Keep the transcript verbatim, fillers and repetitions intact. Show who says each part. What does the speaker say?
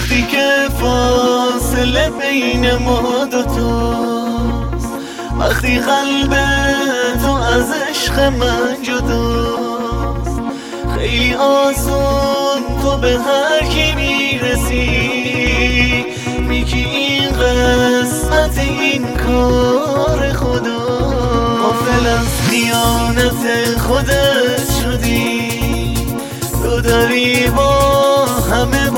Speaker 1: وقتی که فاصله بین ما دوتاست، وقتی قلب تو از عشق من جداست، خیلی آسون تو به هر کی میرسی، میگی این قسمت این کار خدا. غافل از خیانت خودت شدی، تو داری با همه